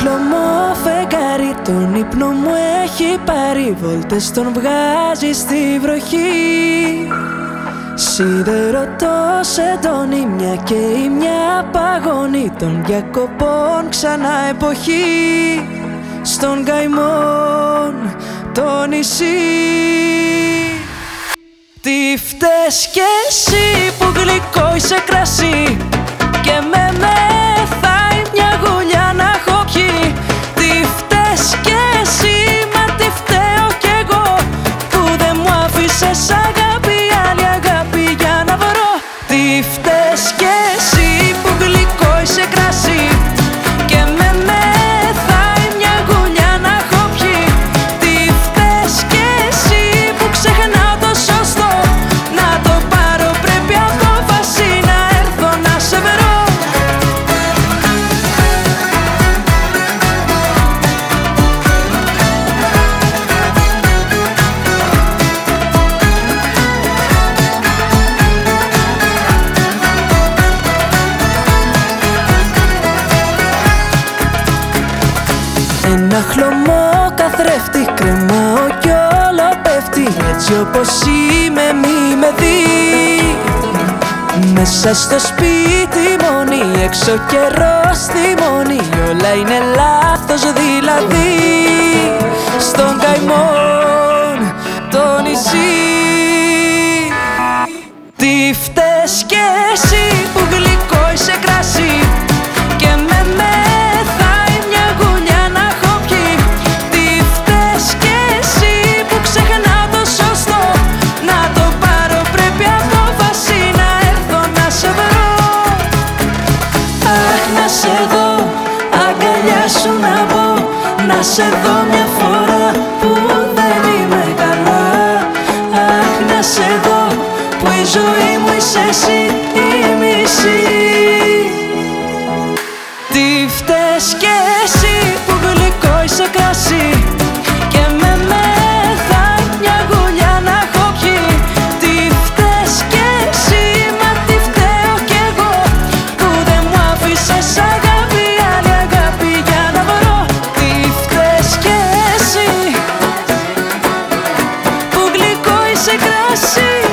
χλωμό φεγγάρι τον ύπνο μου έχει πάρει, βόλτες τον βγάζει στη βροχή. Σιδερωτό σεντόνι, μια και η μια παγώνει των διακοπών ξανά εποχή. Στον καημόν το νησί. Τι φταίς κι εσύ που γλυκό είσαι κρασί και με μεθάει μια γουλιά να έχω πιει. Τι φταίς κι εσύ, μα τι φταίω κι εγώ που δεν μου άφησες αγάπη, άλλη αγάπη για να βρω. Τι φταίς κι εσύ που γλυκό είσαι κρασί και με μεθάει μια γουλιά να έχω πιει. Τι φταίς κι εσύ που ξεχνάω το σωστό, να το πάρω πρέπει απόφαση να έρθω να σε βρω. Ένα χλωμό καθρέφτη κρεμάω κι όλο πέφτει, έτσι όπως είμαι μη με δει. Μέσα στο σπίτι μόνη, έξω καιρός θυμώνει, όλα είναι λάθος δηλαδή. Στον καημόν το νησί. Τι φταίς κι εσύ που γλυκό είσαι κρασί και με μεθάει μια γουλιά να έχω πιει. Τι φταίς κι εσύ που ξεχνάω το σωστό, να το πάρω πρέπει απόφαση να έρθω να σε βρω. Αχ, να σε δω, αγκαλιά σου να μπω, να σε δω μια φορά που δεν είμαι καλά. Αχ, να σε δω που η ζωή μου είσαι εσύ η μισή. Τι φταίς κι εσύ που γλυκό είσαι κρασί και με μεθάει μια γουλιά να έχω πιει. Τι φταίς κι εσύ, μα τι φταίω κι εγώ που δεν μου άφησες αγάπη, άλλη αγάπη για να βρω. Τι φταίς κι εσύ που γλυκό είσαι κρασί